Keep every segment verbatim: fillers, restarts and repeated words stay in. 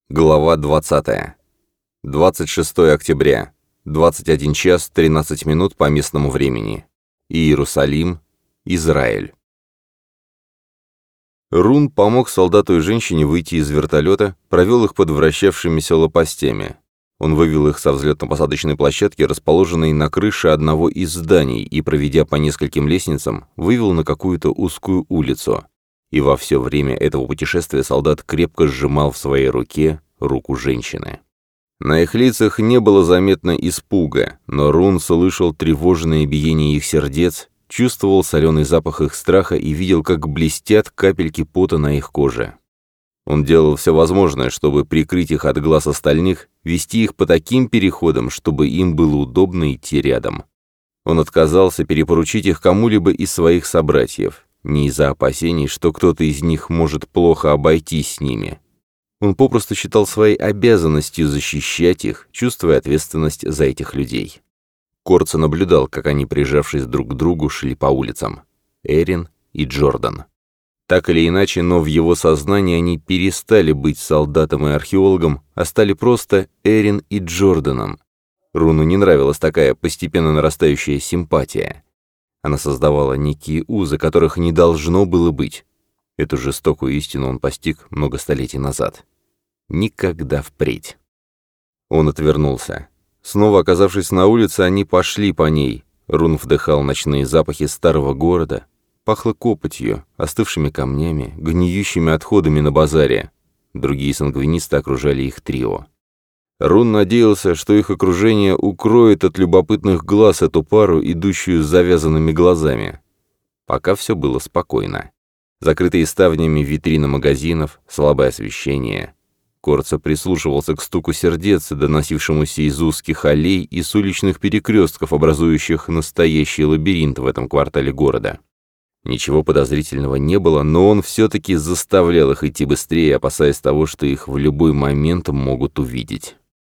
Глава двадцатая. двадцать шестое октября. двадцать один час тринадцать минут по местному времени. Иерусалим, Израиль. Рун помог солдату и женщине выйти из вертолета, провел их под вращавшимися лопастями. Он вывел их со взлетно-посадочной площадки, расположенной на крыше одного из зданий, и, проведя по нескольким лестницам, вывел на какую-то узкую улицу. И во все время этого путешествия солдат крепко сжимал в своей руке руку женщины. На их лицах не было заметно испуга, но Рун слышал тревожное биение их сердец, чувствовал соленый запах их страха и видел, как блестят капельки пота на их коже. Он делал все возможное, чтобы прикрыть их от глаз остальных, вести их по таким переходам, чтобы им было удобно идти рядом. Он отказался перепоручить их кому-либо из своих собратьев, не из-за опасений, что кто-то из них может плохо обойтись с ними. Он попросту считал своей обязанностью защищать их, чувствуя ответственность за этих людей. Корца наблюдал, как они, прижавшись друг к другу, шли по улицам. Эрин и Джордан. Так или иначе, но в его сознании они перестали быть солдатом и археологом, а стали просто Эрин и Джорданом. Руну не нравилась такая постепенно нарастающая симпатия. Она создавала некие узы, которых не должно было быть. Эту жестокую истину он постиг много столетий назад. Никогда впредь. Он отвернулся. Снова оказавшись на улице, они пошли по ней. Рун вдыхал ночные запахи старого города. Пахло копотью, остывшими камнями, гниющими отходами на базаре. Другие сангвинисты окружали их трио. Рун надеялся, что их окружение укроет от любопытных глаз эту пару, идущую с завязанными глазами. Пока все было спокойно. Закрытые ставнями витрины магазинов, слабое освещение. Корца прислушивался к стуку сердец, доносившемуся из узких аллей и с уличных перекрестков, образующих настоящий лабиринт в этом квартале города. Ничего подозрительного не было, но он все-таки заставлял их идти быстрее, опасаясь того, что их в любой момент могут увидеть.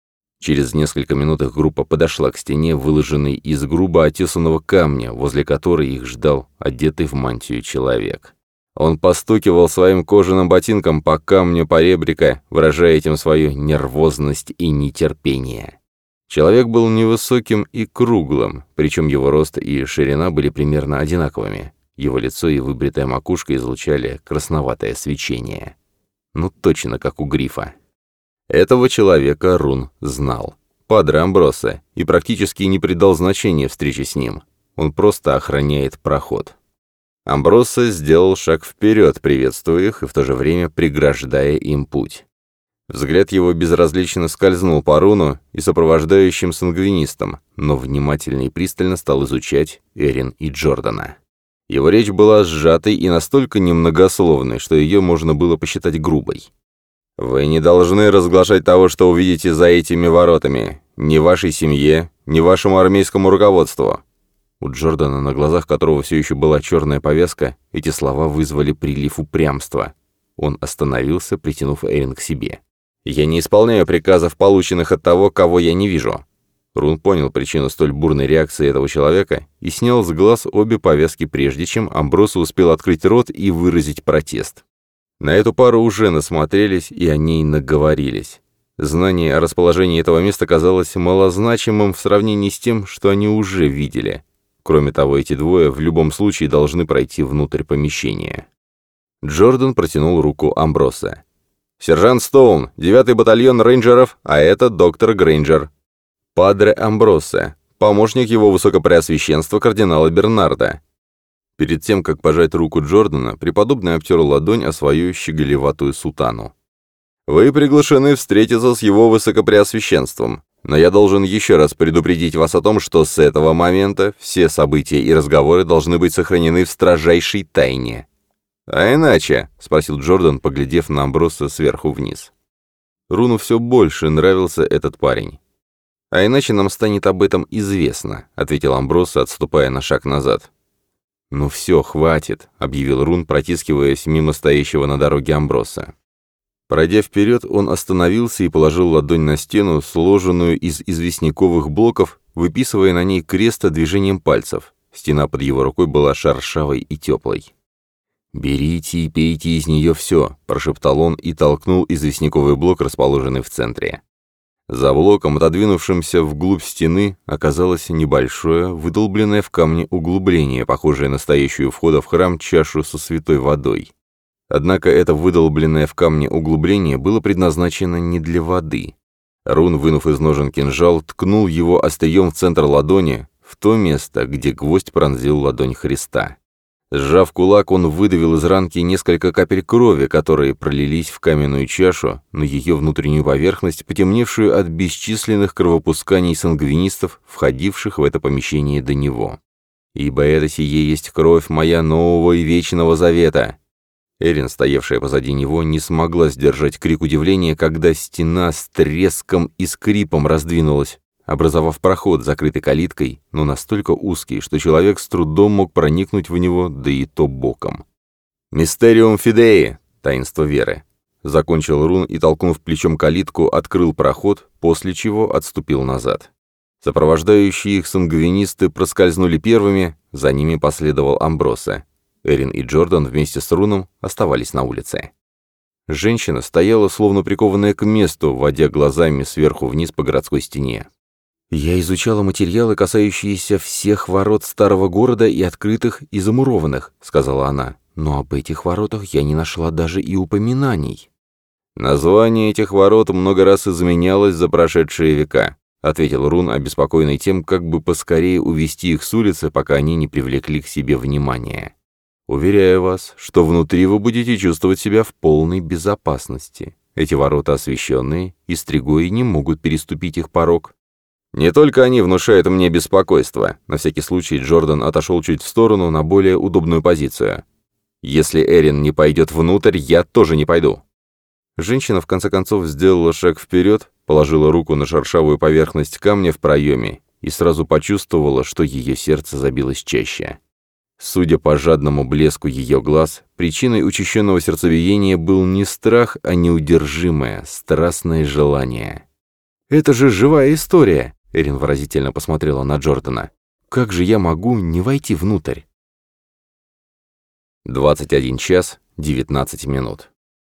Через несколько минут их группа подошла к стене, выложенной из грубо отесанного камня, возле которой их ждал одетый в мантию человек. Он постукивал своим кожаным ботинком по камню поребрика, выражая этим свою нервозность и нетерпение. Человек был невысоким и круглым, причем его рост и ширина были примерно одинаковыми. Его лицо и выбритая макушка излучали красноватое свечение. Ну точно как у грифа. Этого человека Рун знал. Падре Амброса, и практически не придал значения встрече с ним. Он просто охраняет проход. Амброса сделал шаг вперед, приветствуя их и в то же время преграждая им путь. Взгляд его безразлично скользнул по Руну и сопровождающим сангвинистам, но внимательно и пристально стал изучать Эрин и Джордана. Его речь была сжатой и настолько немногословной, что ее можно было посчитать грубой. «Вы не должны разглашать того, что увидите за этими воротами, ни вашей семье, ни вашему армейскому руководству». У Джордана, на глазах которого все еще была черная повязка, эти слова вызвали прилив упрямства. Он остановился, притянув Эрин к себе. «Я не исполняю приказов, полученных от того, кого я не вижу». Рун понял причину столь бурной реакции этого человека и снял с глаз обе повязки, прежде чем Амброса успел открыть рот и выразить протест. На эту пару уже насмотрелись, и о ней наговорились. Знание о расположении этого места казалось малозначимым в сравнении с тем, что они уже видели. Кроме того, эти двое в любом случае должны пройти внутрь помещения. Джордан протянул руку Амброса. «Сержант Стоун, девятый батальон рейнджеров, а это доктор Грейнджер. Падре Амброса, помощник его высокопреосвященства кардинала Бернарда». Перед тем, как пожать руку Джордана, преподобный обтер ладонь о свою щеголеватую сутану. «Вы приглашены встретиться с его высокопреосвященством, но я должен еще раз предупредить вас о том, что с этого момента все события и разговоры должны быть сохранены в строжайшей тайне». «А иначе?» — спросил Джордан, поглядев на Амброса сверху вниз. Руну все больше нравился этот парень. «А иначе нам станет об этом известно», — ответил Амброса, отступая на шаг назад. «Ну все, хватит», — объявил Рун, протискиваясь мимо стоящего на дороге Амброса. Пройдя вперед, он остановился и положил ладонь на стену, сложенную из известняковых блоков, выписывая на ней крест движением пальцев. Стена под его рукой была шершавой и теплой. «Берите и пейте из нее все», — прошептал он и толкнул известняковый блок, расположенный в центре. За блоком, отодвинувшимся вглубь стены, оказалось небольшое, выдолбленное в камне углубление, похожее на стоящую у входа в храм чашу со святой водой. Однако это выдолбленное в камне углубление было предназначено не для воды. Рун, вынув из ножен кинжал, ткнул его острием в центр ладони, в то место, где гвоздь пронзил ладонь Христа. Сжав кулак, он выдавил из ранки несколько капель крови, которые пролились в каменную чашу, на ее внутреннюю поверхность, потемневшую от бесчисленных кровопусканий сангвинистов, входивших в это помещение до него. «Ибо это сие есть кровь моя нового и вечного завета». Эрин, стоявшая позади него, не смогла сдержать крик удивления, когда стена с треском и скрипом раздвинулась, образовав проход, закрытый калиткой, но настолько узкий, что человек с трудом мог проникнуть в него, да и то боком. «Мистериум Фидеи» — таинство веры. Закончил Рун и, толкнув плечом калитку, открыл проход, после чего отступил назад. Сопровождающие их сангвинисты проскользнули первыми, за ними последовал Амброса. Эрин и Джордан вместе с Руном оставались на улице. Женщина стояла, словно прикованная к месту, водя глазами сверху вниз по городской стене. «Я изучала материалы, касающиеся всех ворот старого города и открытых, и замурованных», — сказала она. «Но об этих воротах я не нашла даже и упоминаний». «Название этих ворот много раз изменялось за прошедшие века», — ответил Рун, обеспокоенный тем, как бы поскорее увести их с улицы, пока они не привлекли к себе внимания. «Уверяю вас, что внутри вы будете чувствовать себя в полной безопасности. Эти ворота освященные, и стригои не могут переступить их порог». «Не только они внушают мне беспокойство». На всякий случай Джордан отошел чуть в сторону на более удобную позицию. «Если Эрин не пойдет внутрь, я тоже не пойду». Женщина в конце концов сделала шаг вперед, положила руку на шершавую поверхность камня в проеме и сразу почувствовала, что ее сердце забилось чаще. Судя по жадному блеску ее глаз, причиной учащенного сердцебиения был не страх, а неудержимое, страстное желание. «Это же живая история!» — Эрин выразительно посмотрела на Джордана. «Как же я могу не войти внутрь?» двадцать один час девятнадцать минут.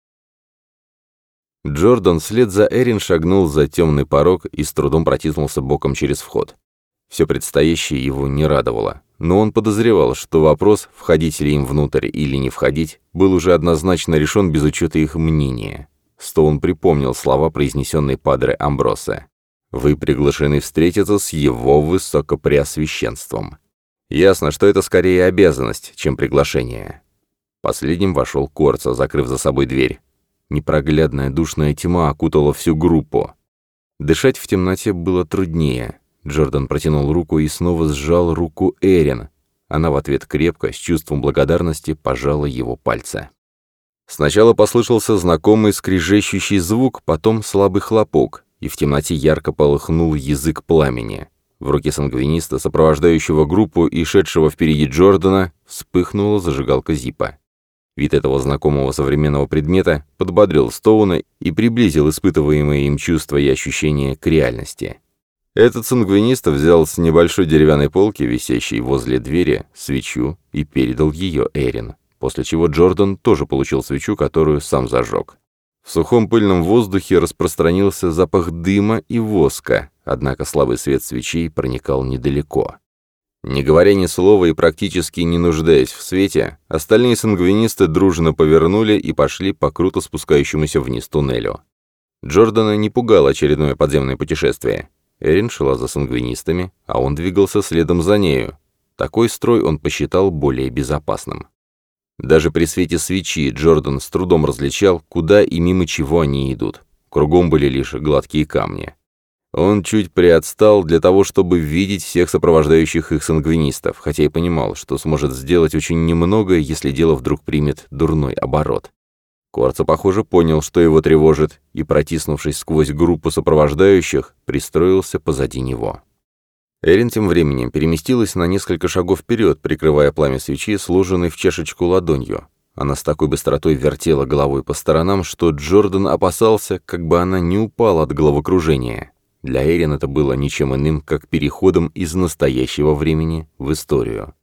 Джордан вслед за Эрин шагнул за темный порог и с трудом протиснулся боком через вход. Все предстоящее его не радовало, но он подозревал, что вопрос, входить ли им внутрь или не входить, был уже однозначно решен без учета их мнения. Стоун припомнил слова, произнесенные падре Амбросе. «Вы приглашены встретиться с его высокопреосвященством». Ясно, что это скорее обязанность, чем приглашение. Последним вошел Корца, закрыв за собой дверь. Непроглядная душная тьма окутала всю группу. Дышать в темноте было труднее. Джордан протянул руку и снова сжал руку Эрин. Она в ответ крепко, с чувством благодарности, пожала его пальцы. Сначала послышался знакомый скрежещущий звук, потом слабый хлопок, и в темноте ярко полыхнул язык пламени. В руке сангвиниста, сопровождающего группу и шедшего впереди Джордана, вспыхнула зажигалка Зипа. Вид этого знакомого современного предмета подбодрил Стоуна и приблизил испытываемые им чувства и ощущения к реальности. Этот сангвинист взял с небольшой деревянной полки, висящей возле двери, свечу и передал ее Эрин, после чего Джордан тоже получил свечу, которую сам зажег. В сухом пыльном воздухе распространился запах дыма и воска, однако слабый свет свечей проникал недалеко. Не говоря ни слова и практически не нуждаясь в свете, остальные сангвинисты дружно повернули и пошли по круто спускающемуся вниз туннелю. Джордана не пугало очередное подземное путешествие. Эрин шла за сангвинистами, а он двигался следом за нею. Такой строй он посчитал более безопасным. Даже при свете свечи Джордан с трудом различал, куда и мимо чего они идут. Кругом были лишь гладкие камни. Он чуть приотстал для того, чтобы видеть всех сопровождающих их сангвинистов, хотя и понимал, что сможет сделать очень немного, если дело вдруг примет дурной оборот. Корца, похоже, понял, что его тревожит, и, протиснувшись сквозь группу сопровождающих, пристроился позади него. Эрин тем временем переместилась на несколько шагов вперед, прикрывая пламя свечи, сложенной в чашечку ладонью. Она с такой быстротой вертела головой по сторонам, что Джордан опасался, как бы она не упала от головокружения. Для Эрин это было ничем иным, как переходом из настоящего времени в историю.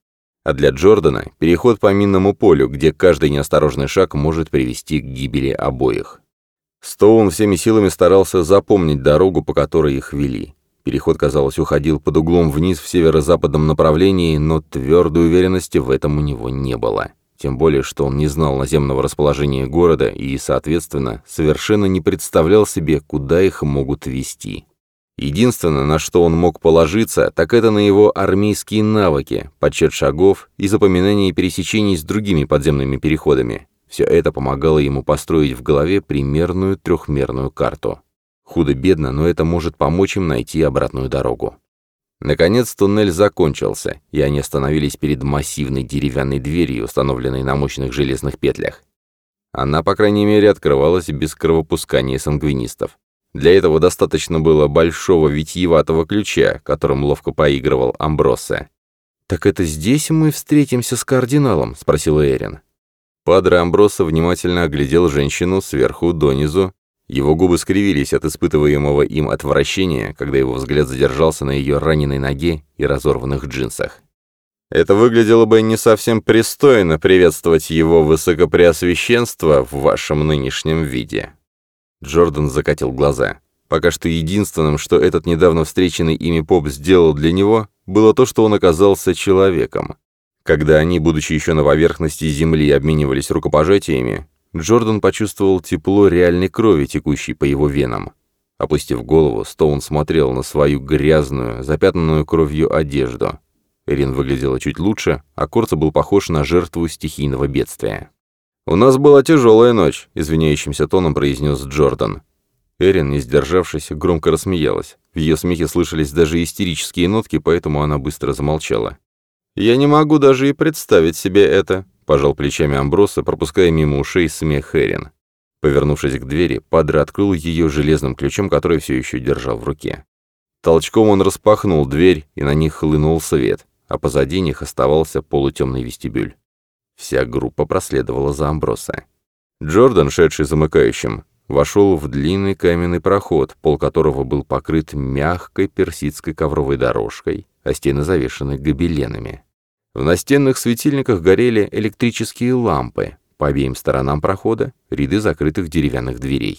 А для Джордана – переход по минному полю, где каждый неосторожный шаг может привести к гибели обоих. Стоун всеми силами старался запомнить дорогу, по которой их вели. Переход, казалось, уходил под углом вниз в северо-западном направлении, но твердой уверенности в этом у него не было. Тем более, что он не знал наземного расположения города и, соответственно, совершенно не представлял себе, куда их могут вести. Единственное, на что он мог положиться, так это на его армейские навыки, подсчет шагов и запоминание пересечений с другими подземными переходами. Все это помогало ему построить в голове примерную трехмерную карту. Худо-бедно, но это может помочь им найти обратную дорогу. Наконец туннель закончился, и они остановились перед массивной деревянной дверью, установленной на мощных железных петлях. Она, по крайней мере, открывалась без кровопускания сангвинистов. Для этого достаточно было большого витиеватого ключа, которым ловко поигрывал Амбросе. «Так это здесь мы встретимся с кардиналом?» — спросила Эрин. Падре Амбросе внимательно оглядел женщину сверху донизу. Его губы скривились от испытываемого им отвращения, когда его взгляд задержался на ее раненой ноге и разорванных джинсах. «Это выглядело бы не совсем пристойно приветствовать его высокопреосвященство в вашем нынешнем виде». Джордан закатил глаза. Пока что единственным, что этот недавно встреченный ими поп сделал для него, было то, что он оказался человеком. Когда они, будучи еще на поверхности земли, обменивались рукопожатиями, Джордан почувствовал тепло реальной крови, текущей по его венам. Опустив голову, Стоун смотрел на свою грязную, запятнанную кровью одежду. Эрин выглядела чуть лучше, а Корца был похож на жертву стихийного бедствия. «У нас была тяжелая ночь», — извиняющимся тоном произнес Джордан. Эрин, не сдержавшись, громко рассмеялась. В ее смехе слышались даже истерические нотки, поэтому она быстро замолчала. «Я не могу даже и представить себе это», — пожал плечами Амброса, пропуская мимо ушей смех Эрин. Повернувшись к двери, Падре открыл ее железным ключом, который все еще держал в руке. Толчком он распахнул дверь, и на них хлынул свет, а позади них оставался полутемный вестибюль. Вся группа проследовала за Амброса. Джордан, шедший замыкающим, вошел в длинный каменный проход, пол которого был покрыт мягкой персидской ковровой дорожкой, а стены завешаны гобеленами. В настенных светильниках горели электрические лампы, по обеим сторонам прохода ряды закрытых деревянных дверей.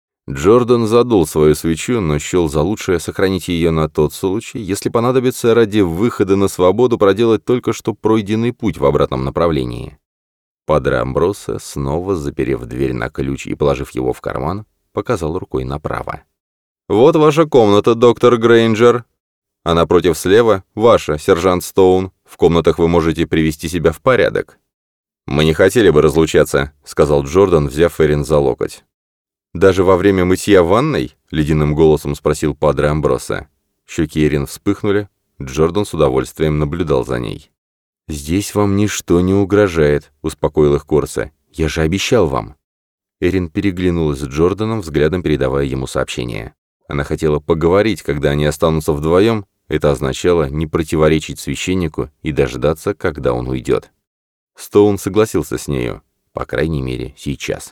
Джордан задул свою свечу, но счел за лучшее сохранить ее на тот случай, если понадобится ради выхода на свободу проделать только что пройденный путь в обратном направлении. Падре Амбросе, снова заперев дверь на ключ и положив его в карман, показал рукой направо. «Вот ваша комната, доктор Грейнджер. А напротив слева — ваша, сержант Стоун. В комнатах вы можете привести себя в порядок». «Мы не хотели бы разлучаться», — сказал Джордан, взяв Эрин за локоть. «Даже во время мытья в ванной?» — ледяным голосом спросил Падре Амбросе. Щеки Эрин вспыхнули. Джордан с удовольствием наблюдал за ней. «Здесь вам ничто не угрожает», — успокоил их Корса. «Я же обещал вам». Эрин переглянулась с Джорданом, взглядом передавая ему сообщение. Она хотела поговорить, когда они останутся вдвоем. Это означало не противоречить священнику и дождаться, когда он уйдет. Стоун согласился с нею, по крайней мере, сейчас.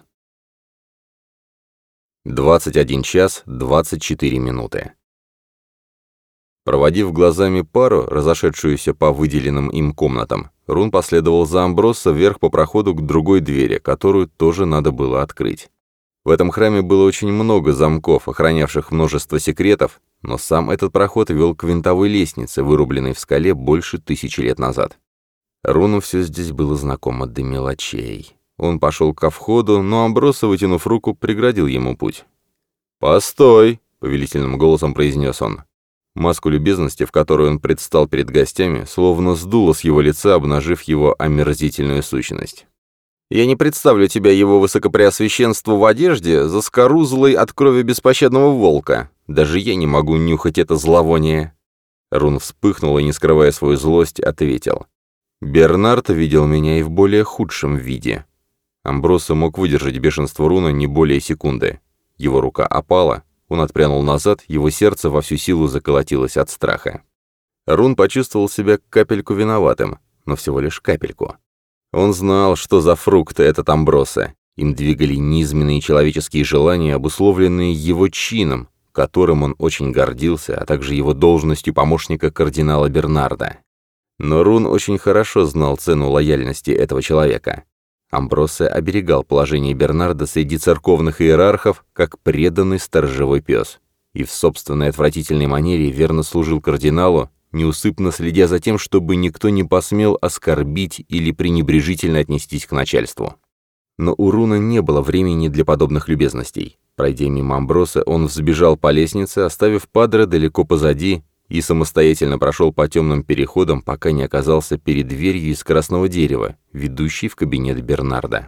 двадцать один час двадцать четыре минуты. Проводив глазами пару, разошедшуюся по выделенным им комнатам, Рун последовал за Амброссо вверх по проходу к другой двери, которую тоже надо было открыть. В этом храме было очень много замков, охранявших множество секретов, но сам этот проход вел к винтовой лестнице, вырубленной в скале больше тысячи лет назад. Руну все здесь было знакомо до мелочей. Он пошел ко входу, но Амброссо, вытянув руку, преградил ему путь. «Постой!» — повелительным голосом произнес он. Маску любезности, в которой он предстал перед гостями, словно сдуло с его лица, обнажив его омерзительную сущность. «Я не представлю тебя, его высокопреосвященству, в одежде, заскорузлой от крови беспощадного волка. Даже я не могу нюхать это зловоние». Рун вспыхнул и, не скрывая свою злость, ответил. «Бернард видел меня и в более худшем виде». Амброссо мог выдержать бешенство Руна не более секунды. Его рука опала, он отпрянул назад, его сердце во всю силу заколотилось от страха. Рун почувствовал себя капельку виноватым, но всего лишь капельку. Он знал, что за фрукт этот Амброссо. Им двигали низменные человеческие желания, обусловленные его чином, которым он очень гордился, а также его должностью помощника кардинала Бернарда. Но Рун очень хорошо знал цену лояльности этого человека. Амбросе оберегал положение Бернарда среди церковных иерархов, как преданный сторожевой пес, и в собственной отвратительной манере верно служил кардиналу, неусыпно следя за тем, чтобы никто не посмел оскорбить или пренебрежительно отнестись к начальству. Но у Руна не было времени для подобных любезностей. Пройдя мимо Амброса, он взбежал по лестнице, оставив Падре далеко позади, и самостоятельно прошел по темным переходам, пока не оказался перед дверью из красного дерева, ведущей в кабинет Бернарда.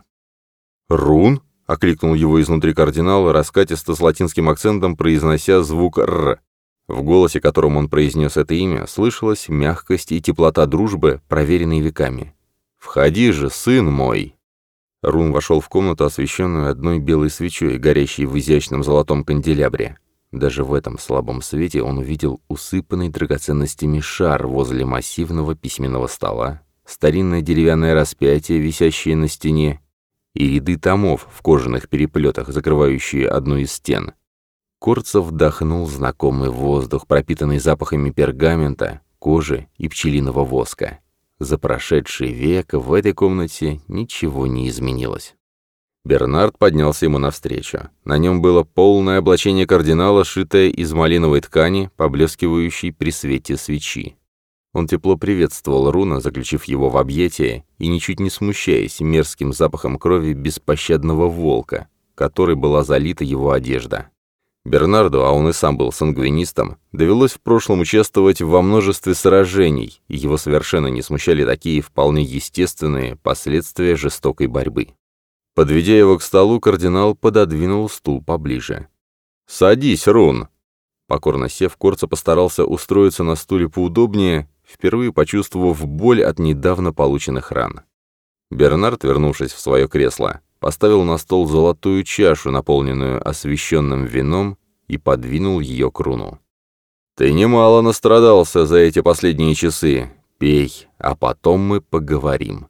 «Рун?» — окликнул его изнутри кардинал, раскатисто с латинским акцентом произнося звук «р». В голосе, которым он произнес это имя, слышалась мягкость и теплота дружбы, проверенные веками. «Входи же, сын мой!» Рун вошел в комнату, освещенную одной белой свечой, горящей в изящном золотом канделябре. Даже в этом слабом свете он увидел усыпанный драгоценностями шар возле массивного письменного стола, старинное деревянное распятие, висящее на стене, и ряды томов в кожаных переплетах, закрывающие одну из стен. Корцов вдохнул знакомый воздух, пропитанный запахами пергамента, кожи и пчелиного воска. За прошедший век в этой комнате ничего не изменилось. Бернард поднялся ему навстречу. На нем было полное облачение кардинала, шитое из малиновой ткани, поблескивающей при свете свечи. Он тепло приветствовал Руна, заключив его в объятия, и ничуть не смущаясь мерзким запахом крови беспощадного волка, которой была залита его одежда. Бернарду, а он и сам был сангвинистом, довелось в прошлом участвовать во множестве сражений, и его совершенно не смущали такие вполне естественные последствия жестокой борьбы. Подведя его к столу, кардинал пододвинул стул поближе. «Садись, Рун!» Покорно сев, Корцо постарался устроиться на стуле поудобнее, впервые почувствовав боль от недавно полученных ран. Бернард, вернувшись в свое кресло, поставил на стол золотую чашу, наполненную освященным вином, и подвинул ее к Руну. «Ты немало настрадался за эти последние часы. Пей, а потом мы поговорим».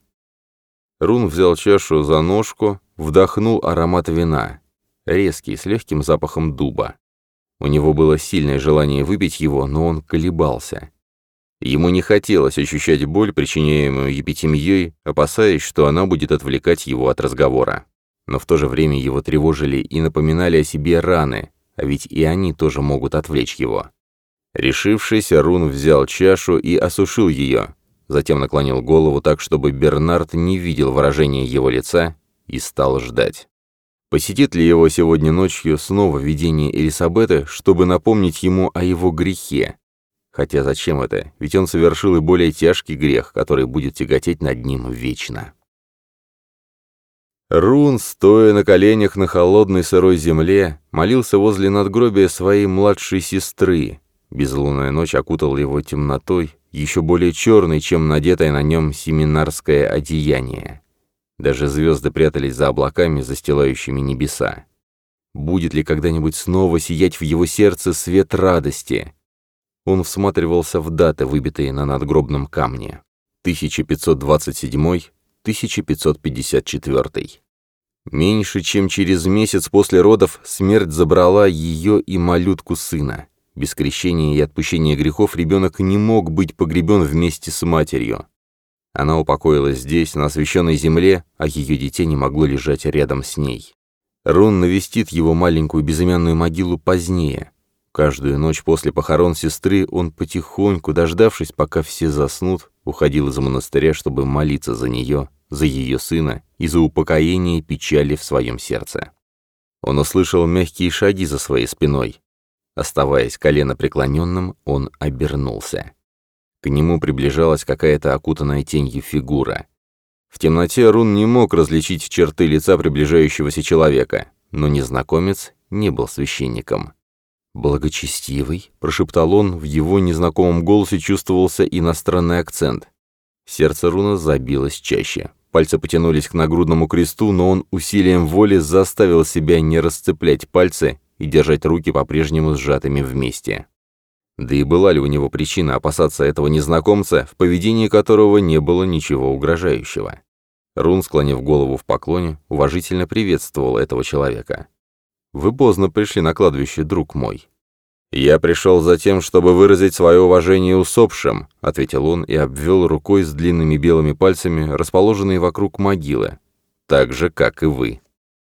Рун взял чашу за ножку, вдохнул аромат вина, резкий, с легким запахом дуба. У него было сильное желание выпить его, но он колебался. Ему не хотелось ощущать боль, причиняемую епитемией, опасаясь, что она будет отвлекать его от разговора. Но в то же время его тревожили и напоминали о себе раны, а ведь и они тоже могут отвлечь его. Решившись, Рун взял чашу и осушил ее, затем наклонил голову так, чтобы Бернард не видел выражения его лица, и стал ждать. Посетит ли его сегодня ночью снова видение Элисабеты, чтобы напомнить ему о его грехе? Хотя зачем это? Ведь он совершил и более тяжкий грех, который будет тяготеть над ним вечно. Рун, стоя на коленях на холодной сырой земле, молился возле надгробия своей младшей сестры. Безлунная ночь окутала его темнотой, еще более черной, чем надетое на нем семинарское одеяние. Даже звезды прятались за облаками, застилающими небеса. Будет ли когда-нибудь снова сиять в его сердце свет радости? Он всматривался в даты, выбитые на надгробном камне. тысяча пятьсот двадцать седьмой — тысяча пятьсот пятьдесят четвёртый. Меньше чем через месяц после родов смерть забрала ее и малютку сына. Без крещения и отпущения грехов ребенок не мог быть погребен вместе с матерью. Она упокоилась здесь, на освященной земле, а ее дитя не могло лежать рядом с ней. Рун навестит его маленькую безымянную могилу позднее. Каждую ночь после похорон сестры он потихоньку, дождавшись, пока все заснут, уходил из монастыря, чтобы молиться за нее, за ее сына и за упокоение печали в своем сердце. Он услышал мягкие шаги за своей спиной. Оставаясь коленопреклоненным, он обернулся. К нему приближалась какая-то окутанная тенью фигура. В темноте Рун не мог различить черты лица приближающегося человека, но незнакомец не был священником. «Благочестивый», — прошептал он, в его незнакомом голосе чувствовался иностранный акцент. Сердце Руна забилось чаще. Пальцы потянулись к нагрудному кресту, но он усилием воли заставил себя не расцеплять пальцы и держать руки по-прежнему сжатыми вместе. Да и была ли у него причина опасаться этого незнакомца, в поведении которого не было ничего угрожающего? Рун, склонив голову в поклоне, уважительно приветствовал этого человека. «Вы поздно пришли на кладбище, друг мой». «Я пришел за тем, чтобы выразить свое уважение усопшим», — ответил он и обвел рукой с длинными белыми пальцами, расположенные вокруг могилы, так же, как и вы.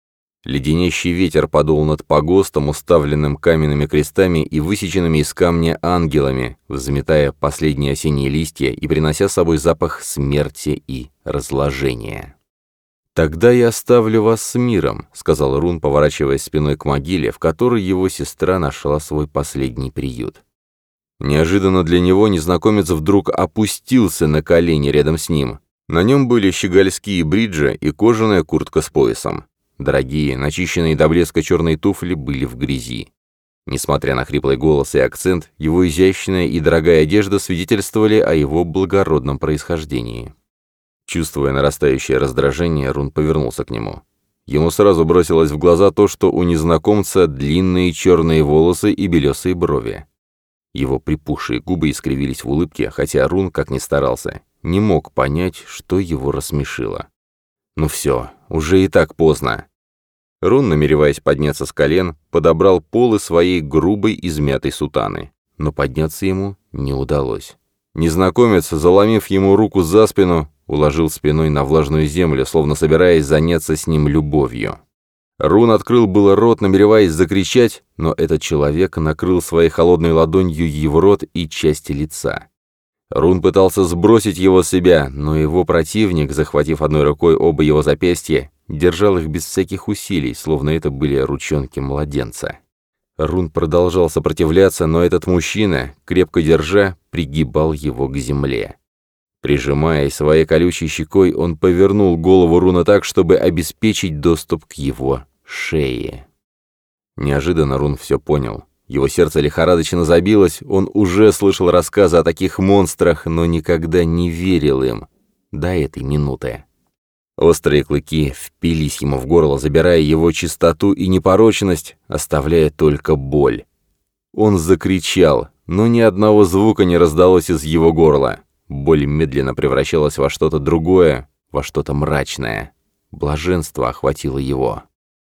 Леденящий ветер подул над погостом, уставленным каменными крестами и высеченными из камня ангелами, взметая последние осенние листья и принося с собой запах смерти и разложения. «Тогда я оставлю вас с миром», — сказал Рун, поворачиваясь спиной к могиле, в которой его сестра нашла свой последний приют. Неожиданно для него незнакомец вдруг опустился на колени рядом с ним. На нем были щегольские бриджи и кожаная куртка с поясом. Дорогие, начищенные до блеска черные туфли были в грязи. Несмотря на хриплый голос и акцент, его изящная и дорогая одежда свидетельствовали о его благородном происхождении. Чувствуя нарастающее раздражение, Рун повернулся к нему. Ему сразу бросилось в глаза то, что у незнакомца длинные черные волосы и белесые брови. Его припухшие губы искривились в улыбке, хотя Рун, как ни старался, не мог понять, что его рассмешило. Ну все, уже и так поздно. Рун, намереваясь подняться с колен, подобрал полы своей грубой измятой сутаны, но подняться ему не удалось. Незнакомец, заломив ему руку за спину, уложил спиной на влажную землю, словно собираясь заняться с ним любовью. Рун открыл было рот, намереваясь закричать, но этот человек накрыл своей холодной ладонью его рот и части лица. Рун пытался сбросить его с себя, но его противник, захватив одной рукой оба его запястья, держал их без всяких усилий, словно это были ручонки младенца. Рун продолжал сопротивляться, но этот мужчина, крепко держа, пригибал его к земле. Прижимаясь своей колючей щекой, он повернул голову Руна так, чтобы обеспечить доступ к его шее. Неожиданно Рун все понял. Его сердце лихорадочно забилось, он уже слышал рассказы о таких монстрах, но никогда не верил им до этой минуты. Острые клыки впились ему в горло, забирая его чистоту и непорочность, оставляя только боль. Он закричал, но ни одного звука не раздалось из его горла. Боль медленно превращалась во что-то другое, во что-то мрачное. Блаженство охватило его.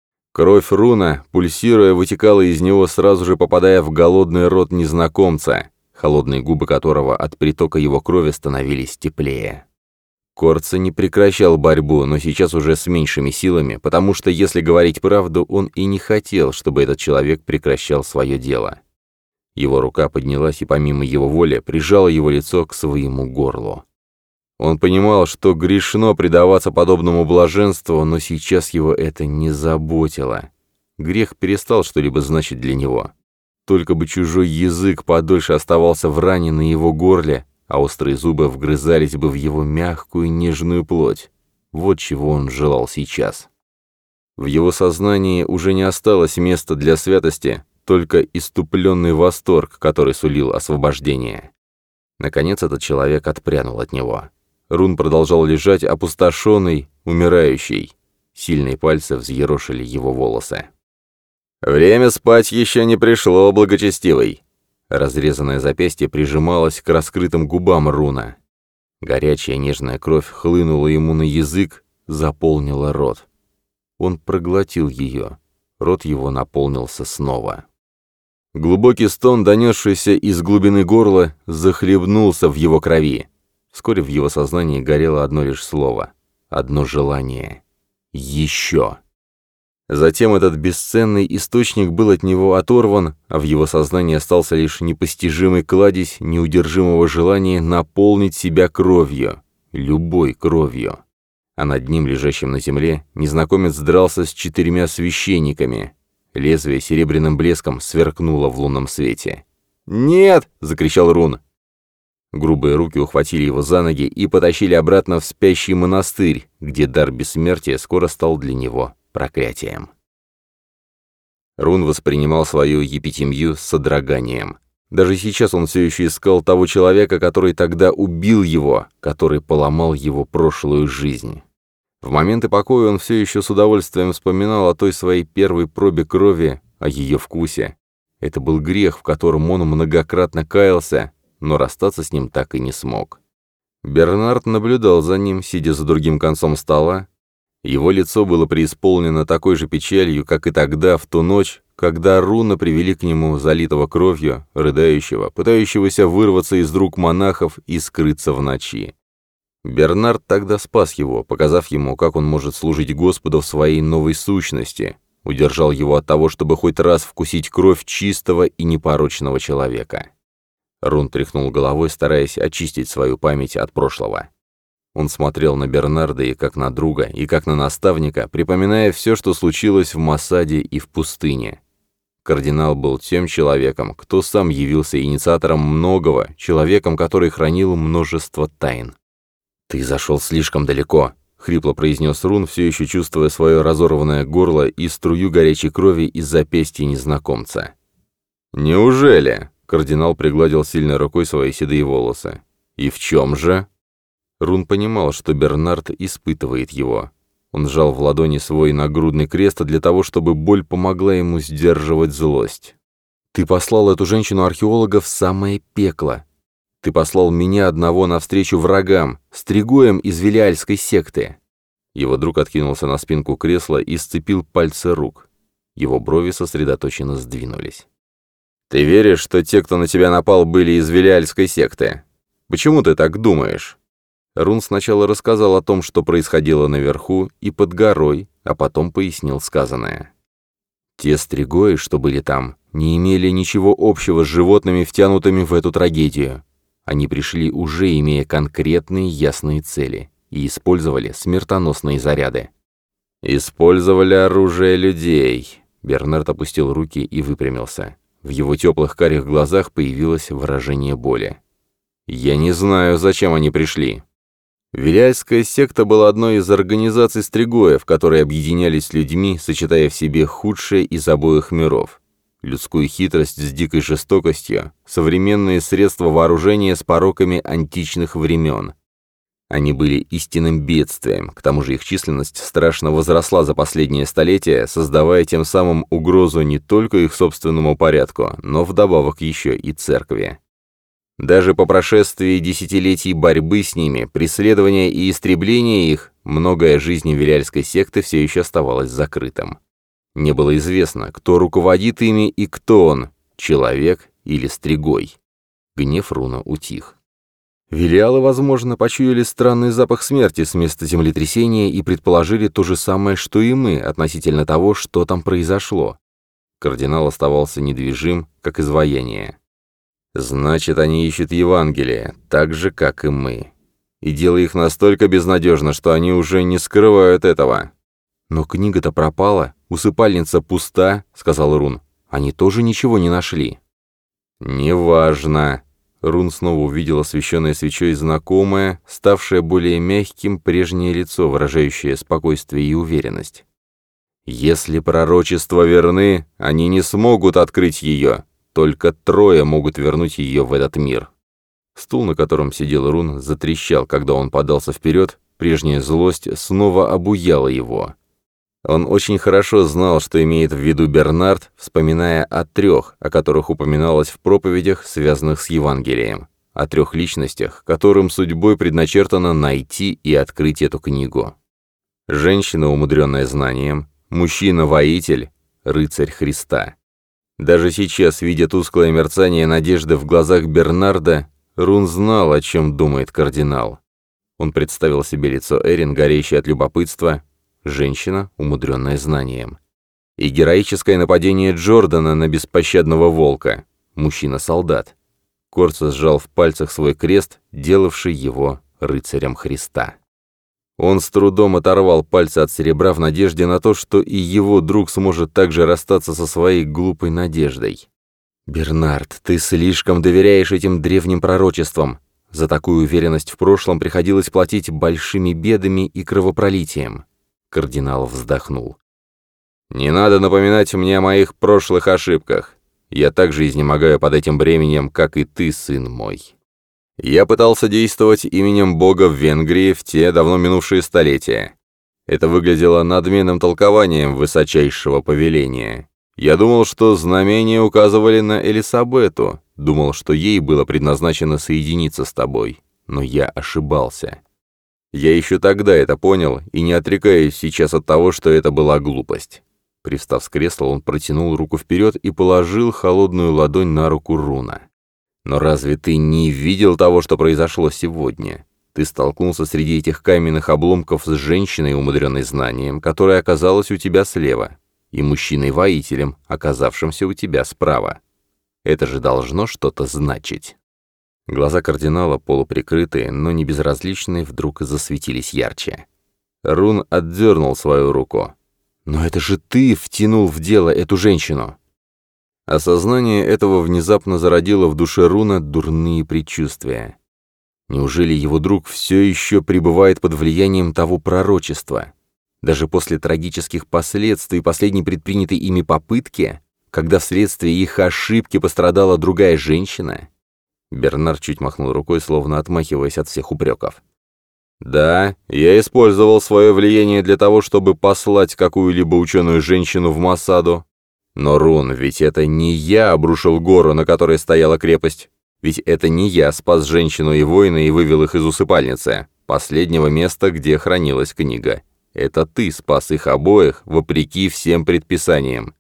Кровь Руна, пульсируя, вытекала из него, сразу же попадая в голодный рот незнакомца, холодные губы которого от притока его крови становились теплее. Корца не прекращал борьбу, но сейчас уже с меньшими силами, потому что, если говорить правду, он и не хотел, чтобы этот человек прекращал свое дело. Его рука поднялась и, помимо его воли, прижала его лицо к своему горлу. Он понимал, что грешно предаваться подобному блаженству, но сейчас его это не заботило. Грех перестал что-либо значить для него. Только бы чужой язык подольше оставался в ране на его горле, а острые зубы вгрызались бы в его мягкую нежную плоть. Вот чего он желал сейчас. В его сознании уже не осталось места для святости, только иступленный восторг, который сулил освобождение. Наконец этот человек отпрянул от него. Рун продолжал лежать, опустошенный, умирающий. Сильные пальцы взъерошили его волосы. «Время спать еще не пришло, благочестивый!» Разрезанное запястье прижималось к раскрытым губам Руна. Горячая нежная кровь хлынула ему на язык, заполнила рот. Он проглотил ее. Рот его наполнился снова. Глубокий стон, донесшийся из глубины горла, захлебнулся в его крови. Вскоре в его сознании горело одно лишь слово, одно желание — «Еще». Затем этот бесценный источник был от него оторван, а в его сознании остался лишь непостижимый кладезь неудержимого желания наполнить себя кровью, любой кровью. А над ним, лежащим на земле, незнакомец дрался с четырьмя священниками. Лезвие серебряным блеском сверкнуло в лунном свете. «Нет!» — закричал Рун. Грубые руки ухватили его за ноги и потащили обратно в спящий монастырь, где дар бессмертия скоро стал для него проклятием. Рун воспринимал свою епитемью с содроганием. Даже сейчас он все еще искал того человека, который тогда убил его, который поломал его прошлую жизнь. В моменты покоя он все еще с удовольствием вспоминал о той своей первой пробе крови, о ее вкусе. Это был грех, в котором он многократно каялся, но расстаться с ним так и не смог. Бернард наблюдал за ним, сидя за другим концом стола. Его лицо было преисполнено такой же печалью, как и тогда, в ту ночь, когда Руна привели к нему залитого кровью, рыдающего, пытающегося вырваться из рук монахов и скрыться в ночи. Бернард тогда спас его, показав ему, как он может служить Господу в своей новой сущности, удержал его от того, чтобы хоть раз вкусить кровь чистого и непорочного человека. Рун тряхнул головой, стараясь очистить свою память от прошлого. Он смотрел на Бернарда и как на друга, и как на наставника, припоминая все, что случилось в Масаде и в пустыне. Кардинал был тем человеком, кто сам явился инициатором многого, человеком, который хранил множество тайн. «Ты зашел слишком далеко», — хрипло произнес Рун, все еще чувствуя свое разорванное горло и струю горячей крови из запястья незнакомца. «Неужели?» — кардинал пригладил сильной рукой свои седые волосы. «И в чем же?» Рун понимал, что Бернард испытывает его. Он сжал в ладони свой нагрудный крест для того, чтобы боль помогла ему сдерживать злость. «Ты послал эту женщину-археолога в самое пекло. Ты послал меня одного навстречу врагам, стригоем из Велиальской секты». Его друг откинулся на спинку кресла и сцепил пальцы рук. Его брови сосредоточенно сдвинулись. «Ты веришь, что те, кто на тебя напал, были из Велиальской секты? Почему ты так думаешь?» Рун сначала рассказал о том, что происходило наверху и под горой, а потом пояснил сказанное. Те стригои, что были там, не имели ничего общего с животными, втянутыми в эту трагедию. Они пришли уже имея конкретные ясные цели и использовали смертоносные заряды. «Использовали оружие людей», — Бернард опустил руки и выпрямился. В его теплых карих глазах появилось выражение боли. «Я не знаю, зачем они пришли». Велиальская секта была одной из организаций стригоев, которые объединялись с людьми, сочетая в себе худшее из обоих миров. Людскую хитрость с дикой жестокостью, современные средства вооружения с пороками античных времен. Они были истинным бедствием, к тому же их численность страшно возросла за последние столетия, создавая тем самым угрозу не только их собственному порядку, но вдобавок еще и церкви. Даже по прошествии десятилетий борьбы с ними, преследования и истребления их, многое жизни Велиальской секты все еще оставалось закрытым. Не было известно, кто руководит ими и кто он, человек или стригой. Гнев Руна утих. Велиалы, возможно, почуяли странный запах смерти с места землетрясения и предположили то же самое, что и мы, относительно того, что там произошло. Кардинал оставался недвижим, как изваяние. Значит, они ищут Евангелие, так же, как и мы. И дело их настолько безнадежно, что они уже не скрывают этого. «Но книга-то пропала, усыпальница пуста», — сказал Рун. «Они тоже ничего не нашли». «Неважно». Рун снова увидел освещенное свечой знакомое, ставшее более мягким прежнее лицо, выражающее спокойствие и уверенность. «Если пророчества верны, они не смогут открыть ее. Только трое могут вернуть ее в этот мир». Стул, на котором сидел Рун, затрещал, когда он подался вперед, прежняя злость снова обуяла его. Он очень хорошо знал, что имеет в виду Бернард, вспоминая о трех, о которых упоминалось в проповедях, связанных с Евангелием, о трех личностях, которым судьбой предначертано найти и открыть эту книгу. Женщина, умудренная знанием, мужчина-воитель, рыцарь Христа. Даже сейчас, видя тусклое мерцание надежды в глазах Бернарда, Рун знал, о чем думает кардинал. Он представил себе лицо Эрин, горящее от любопытства, женщина, умудренная знанием. И героическое нападение Джордана на беспощадного волка, мужчина-солдат. Корца сжал в пальцах свой крест, делавший его рыцарем Христа. Он с трудом оторвал пальцы от серебра в надежде на то, что и его друг сможет также расстаться со своей глупой надеждой. «Бернард, ты слишком доверяешь этим древним пророчествам. За такую уверенность в прошлом приходилось платить большими бедами и кровопролитием». Кардинал вздохнул. «Не надо напоминать мне о моих прошлых ошибках. Я также изнемогаю под этим бременем, как и ты, сын мой. Я пытался действовать именем Бога в Венгрии в те давно минувшие столетия. Это выглядело надменным толкованием высочайшего повеления. Я думал, что знамения указывали на Элисабету, думал, что ей было предназначено соединиться с тобой, но я ошибался. Я еще тогда это понял и не отрекаюсь сейчас от того, что это была глупость. Привстав с кресла, он протянул руку вперед и положил холодную ладонь на руку Руна. «Но разве ты не видел того, что произошло сегодня? Ты столкнулся среди этих каменных обломков с женщиной, умудренной знанием, которая оказалась у тебя слева, и мужчиной-воителем, оказавшимся у тебя справа. Это же должно что-то значить». Глаза кардинала, полуприкрытые, но не безразличные, вдруг засветились ярче. Рун отдернул свою руку. «Но это же ты втянул в дело эту женщину!» Осознание этого внезапно зародило в душе Руна дурные предчувствия. Неужели его друг все еще пребывает под влиянием того пророчества? Даже после трагических последствий последней предпринятой ими попытки, когда вследствие их ошибки пострадала другая женщина? Бернард чуть махнул рукой, словно отмахиваясь от всех упреков. «Да, я использовал свое влияние для того, чтобы послать какую-либо ученую женщину в Моссаду. Но, Рун, ведь это не я обрушил гору, на которой стояла крепость. Ведь это не я спас женщину и воина и вывел их из усыпальницы, последнего места, где хранилась книга. Это ты спас их обоих, вопреки всем предписаниям.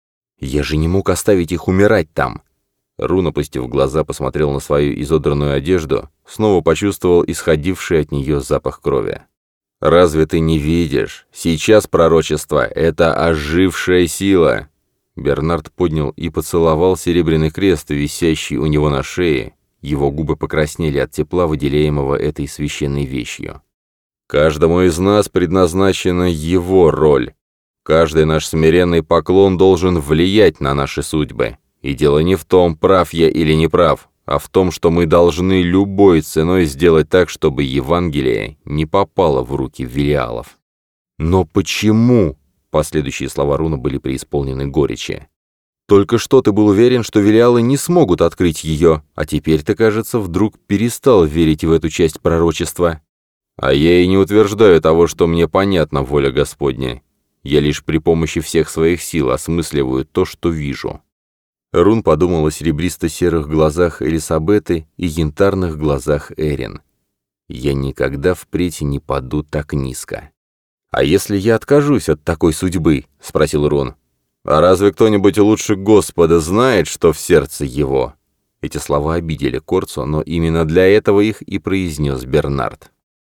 Я же не мог оставить их умирать там». Рун, опустив глаза, посмотрел на свою изодранную одежду, снова почувствовал исходивший от нее запах крови. «Разве ты не видишь? Сейчас пророчество — это ожившая сила!» Бернард поднял и поцеловал серебряный крест, висящий у него на шее. Его губы покраснели от тепла, выделяемого этой священной вещью. «Каждому из нас предназначена его роль. Каждый наш смиренный поклон должен влиять на наши судьбы. И дело не в том, прав я или не прав, а в том, что мы должны любой ценой сделать так, чтобы Евангелие не попало в руки Велиалов». «Но почему?» Последующие слова Руна были преисполнены горечи. «Только что ты был уверен, что Велиалы не смогут открыть ее, а теперь ты, кажется, вдруг перестал верить в эту часть пророчества. А я и не утверждаю того, что мне понятна воля Господня. Я лишь при помощи всех своих сил осмысливаю то, что вижу». Рун подумал о серебристо-серых глазах Элисабеты и янтарных глазах Эрин. «Я никогда впредь не паду так низко». «А если я откажусь от такой судьбы?» — спросил Рун. «А разве кто-нибудь лучше Господа знает, что в сердце его?» Эти слова обидели Корцу, но именно для этого их и произнес Бернард.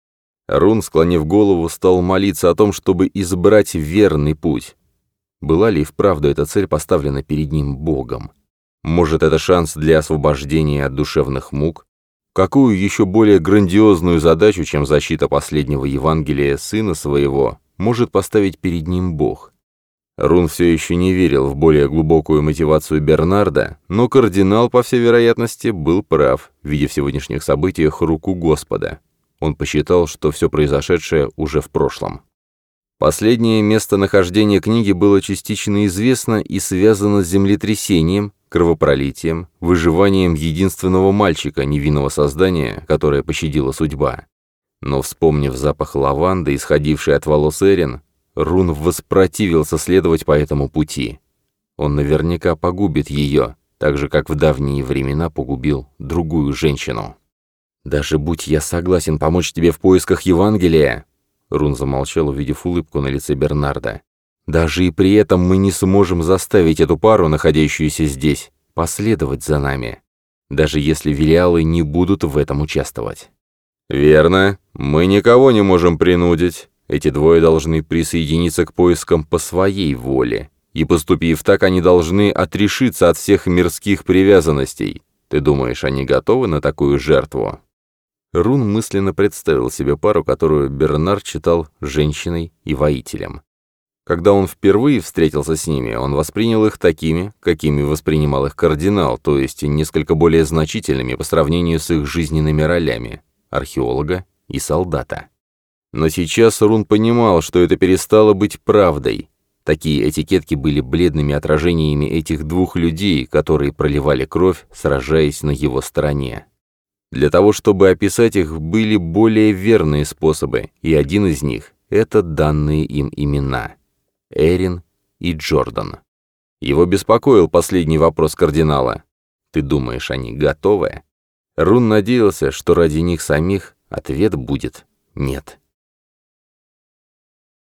Рун, склонив голову, стал молиться о том, чтобы избрать верный путь. Была ли вправду эта цель поставлена перед ним Богом? Может, это шанс для освобождения от душевных мук? Какую еще более грандиозную задачу, чем защита последнего Евангелия сына своего, может поставить перед ним Бог? Рун все еще не верил в более глубокую мотивацию Бернарда, но кардинал, по всей вероятности, был прав, видя в сегодняшних событиях руку Господа. Он посчитал, что все произошедшее уже в прошлом. Последнее местонахождение книги было частично известно и связано с землетрясением, кровопролитием, выживанием единственного мальчика, невинного создания, которое пощадила судьба. Но, вспомнив запах лаванды, исходивший от волос Эрин, Рун воспротивился следовать по этому пути. Он наверняка погубит ее, так же, как в давние времена погубил другую женщину. «Даже будь я согласен помочь тебе в поисках Евангелия», Рун замолчал, увидев улыбку на лице Бернарда. «Даже и при этом мы не сможем заставить эту пару, находящуюся здесь, последовать за нами, даже если Велиалы не будут в этом участвовать». «Верно. Мы никого не можем принудить. Эти двое должны присоединиться к поискам по своей воле. И поступив так, они должны отрешиться от всех мирских привязанностей. Ты думаешь, они готовы на такую жертву?» Рун мысленно представил себе пару, которую Бернард считал женщиной и воителем. Когда он впервые встретился с ними, он воспринял их такими, какими воспринимал их кардинал, то есть несколько более значительными по сравнению с их жизненными ролями – археолога и солдата. Но сейчас Рун понимал, что это перестало быть правдой. Такие этикетки были бледными отражениями этих двух людей, которые проливали кровь, сражаясь на его стороне. Для того, чтобы описать их, были более верные способы, и один из них — это данные им имена — Эрин и Джордан. Его беспокоил последний вопрос кардинала. «Ты думаешь, они готовы?» Рун надеялся, что ради них самих ответ будет «нет».